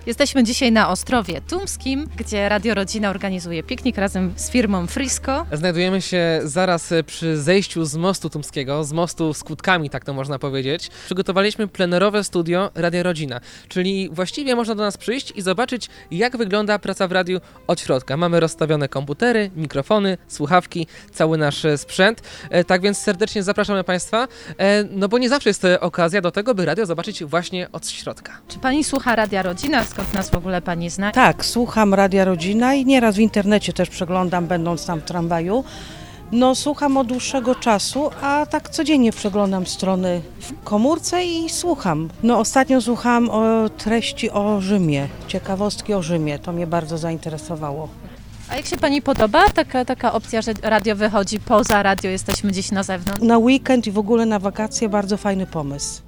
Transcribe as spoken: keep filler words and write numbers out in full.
Jesteśmy dzisiaj na Ostrowie Tumskim, gdzie Radio Rodzina organizuje piknik razem z firmą Frisco. Znajdujemy się zaraz przy zejściu z mostu tumskiego, z mostu z Kłódkami, tak to można powiedzieć. Przygotowaliśmy plenerowe studio Radia Rodzina, czyli właściwie można do nas przyjść i zobaczyć, jak wygląda praca w radiu od środka. Mamy rozstawione komputery, mikrofony, słuchawki, cały nasz sprzęt. Tak więc serdecznie zapraszamy Państwa, no bo nie zawsze jest okazja do tego, by radio zobaczyć właśnie od środka. Czy Pani słucha Radia Rodzina? Skąd nas w ogóle Pani zna? Tak, słucham Radia Rodzina i nieraz w internecie też przeglądam, będąc tam w tramwaju. No słucham od dłuższego czasu, a tak codziennie przeglądam strony w komórce i słucham. No ostatnio słuchałam o treści o Rzymie, ciekawostki o Rzymie, to mnie bardzo zainteresowało. A jak się Pani podoba taka, taka opcja, że radio wychodzi poza radio, jesteśmy gdzieś na zewnątrz? Na weekend i w ogóle na wakacje bardzo fajny pomysł.